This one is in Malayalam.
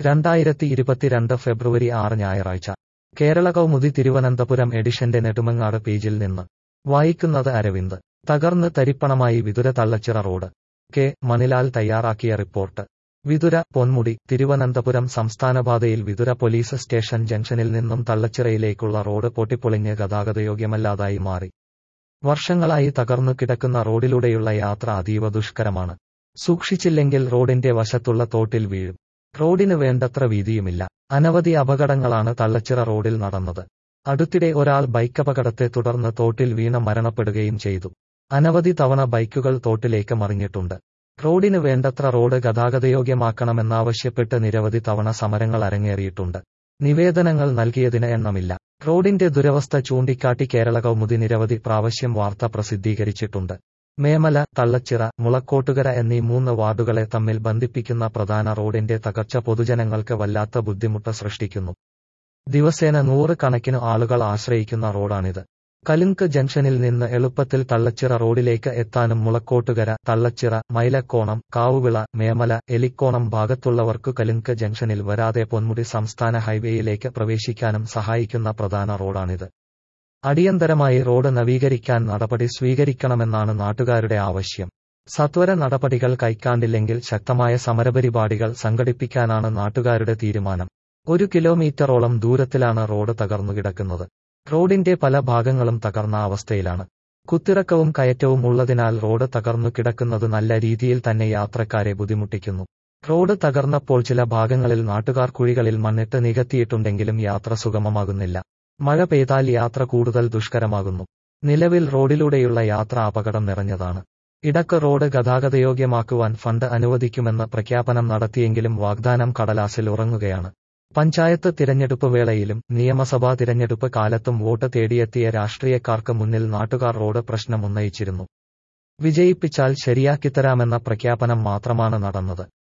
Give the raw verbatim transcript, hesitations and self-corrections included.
രണ്ടായിരത്തി ഇരുപത്തിരണ്ട് ഫെബ്രുവരി ആറ് ഞായറാഴ്ച കേരള കൗമുദി തിരുവനന്തപുരം എഡിഷന്റെ നെടുമങ്ങാട് പേജിൽ നിന്ന് വായിക്കുന്നത് അരവിന്ദ്. തകർന്ന് തരിപ്പണമായി വിതുര തള്ളച്ചിറ റോഡ്. കെ മണിലാൽ തയ്യാറാക്കിയ റിപ്പോർട്ട്. വിതുര പൊന്മുടി തിരുവനന്തപുരം സംസ്ഥാനപാതയിൽ വിതുര പോലീസ് സ്റ്റേഷൻ ജംഗ്ഷനിൽ നിന്നും തള്ളച്ചിറയിലേക്കുള്ള റോഡ് പൊട്ടിപ്പൊളിഞ്ഞ് ഗതാഗതയോഗ്യമല്ലാതായി മാറി. വർഷങ്ങളായി തകർന്നു കിടക്കുന്ന റോഡിലൂടെയുള്ള യാത്ര അതീവ ദുഷ്കരമാണ്. സൂക്ഷിച്ചില്ലെങ്കിൽ റോഡിന്റെ വശത്തുള്ള തോട്ടിൽ വീഴും. റോഡിന് വേണ്ടത്ര വീതിയുമില്ല. അനവധി അപകടങ്ങളാണ് തള്ളച്ചിറ റോഡിൽ നടന്നത്. അടുത്തിടെ ഒരാൾ ബൈക്കപകടത്തെ തുടർന്ന് തോട്ടിൽ വീണ് മരണപ്പെടുകയും ചെയ്തു. അനവധി തവണ ബൈക്കുകൾ തോട്ടിലേക്ക് മറിഞ്ഞിട്ടുണ്ട്. റോഡിന് വേണ്ടത്ര റോഡ് ഗതാഗതയോഗ്യമാക്കണമെന്നാവശ്യപ്പെട്ട് നിരവധി തവണ സമരങ്ങൾ അരങ്ങേറിയിട്ടുണ്ട്. നിവേദനങ്ങൾ നൽകിയതിന് എണ്ണമില്ല. റോഡിന്റെ ദുരവസ്ഥ ചൂണ്ടിക്കാട്ടി കേരള കൗമുദി നിരവധി പ്രാവശ്യം വാർത്ത പ്രസിദ്ധീകരിച്ചിട്ടുണ്ട്. മേമല, തള്ളച്ചിറ, മുളക്കോട്ടുകര എന്നീ മൂന്ന് വാർഡുകളെ തമ്മിൽ ബന്ധിപ്പിക്കുന്ന പ്രധാന റോഡിന്റെ തകർച്ച പൊതുജനങ്ങൾക്ക് വല്ലാത്ത ബുദ്ധിമുട്ട് സൃഷ്ടിക്കുന്നു. ദിവസേന നൂറ് കണക്കിന് ആളുകൾ ആശ്രയിക്കുന്ന റോഡാണിത്. കലുങ്ക് ജംഗ്ഷനിൽ നിന്ന് എളുപ്പത്തിൽ തള്ളച്ചിറ റോഡിലേക്ക് എത്താനും മുളക്കോട്ടുകര, തള്ളച്ചിറ, മൈലക്കോണം, കാവുവിള, മേമല, എലിക്കോണം ഭാഗത്തുള്ളവർക്കു കലുങ്ക് ജംഗ്ഷനിൽ വരാതെ പൊന്മുടി സംസ്ഥാന ഹൈവേയിലേക്ക് പ്രവേശിക്കാനും സഹായിക്കുന്ന പ്രധാന റോഡാണിത്. അടിയന്തരമായി റോഡ് നവീകരിക്കാൻ നടപടി സ്വീകരിക്കണമെന്നാണ് നാട്ടുകാരുടെ ആവശ്യം. സത്വര നടപടികൾ കൈക്കാണ്ടില്ലെങ്കിൽ ശക്തമായ സമരപരിപാടികൾ സംഘടിപ്പിക്കാനാണ് നാട്ടുകാരുടെ തീരുമാനം. ഒരു കിലോമീറ്ററോളം ദൂരത്തിലാണ് റോഡ് തകർന്നുകിടക്കുന്നത്. റോഡിന്റെ പല ഭാഗങ്ങളും തകർന്ന അവസ്ഥയിലാണ്. കുത്തിറക്കവും കയറ്റവും ഉള്ളതിനാൽ റോഡ് തകർന്നു കിടക്കുന്നത് നല്ല രീതിയിൽ തന്നെ യാത്രക്കാരെ ബുദ്ധിമുട്ടിക്കുന്നു. റോഡ് തകർന്നപ്പോൾ ചില ഭാഗങ്ങളിൽ നാട്ടുകാർ കുഴികളിൽ മണ്ണിട്ട് നികത്തിയിട്ടുണ്ടെങ്കിലും യാത്ര സുഗമമാകുന്നില്ല. മഴ പെയ്താൽ യാത്ര കൂടുതൽ ദുഷ്കരമാകുന്നു. നിലവിൽ റോഡിലൂടെയുള്ള യാത്ര അപകടം നിറഞ്ഞതാണ്. ഇടക്ക് റോഡ് ഗതാഗതയോഗ്യമാക്കുവാൻ ഫണ്ട് അനുവദിക്കുമെന്ന് പ്രഖ്യാപനം നടത്തിയെങ്കിലും വാഗ്ദാനം കടലാസിൽ ഉറങ്ങുകയാണ്. പഞ്ചായത്ത് തിരഞ്ഞെടുപ്പ് വേളയിലും നിയമസഭാ തിരഞ്ഞെടുപ്പ് കാലത്തും വോട്ട് തേടിയെത്തിയ രാഷ്ട്രീയക്കാർക്ക് മുന്നിൽ നാട്ടുകാർ റോഡ് പ്രശ്നം ഉന്നയിച്ചിരുന്നു. വിജയിപ്പിച്ചാൽ ശരിയാക്കിത്തരാമെന്ന പ്രഖ്യാപനം മാത്രമാണ് നടന്നത്.